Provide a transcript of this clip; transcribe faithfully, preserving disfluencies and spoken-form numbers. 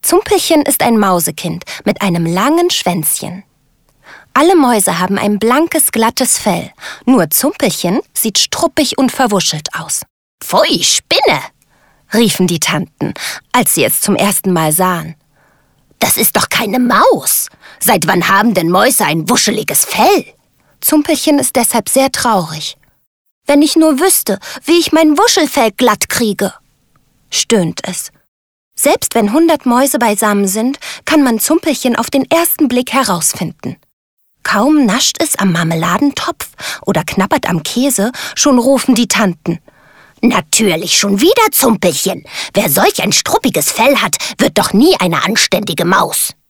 Zumpelchen ist ein Mausekind mit einem langen Schwänzchen. Alle Mäuse haben ein blankes, glattes Fell. Nur Zumpelchen sieht struppig und verwuschelt aus. »Pfui, Spinne«, riefen die Tanten, als sie es zum ersten Mal sahen. »Das ist doch keine Maus. Seit wann haben denn Mäuse ein wuscheliges Fell?« Zumpelchen ist deshalb sehr traurig. »Wenn ich nur wüsste, wie ich mein Wuschelfell glatt kriege«, stöhnt es. Selbst wenn hundert Mäuse beisammen sind, kann man Zumpelchen auf den ersten Blick herausfinden. Kaum nascht es am Marmeladentopf oder knabbert am Käse, schon rufen die Tanten. »Natürlich schon wieder Zumpelchen. Wer solch ein struppiges Fell hat, wird doch nie eine anständige Maus.«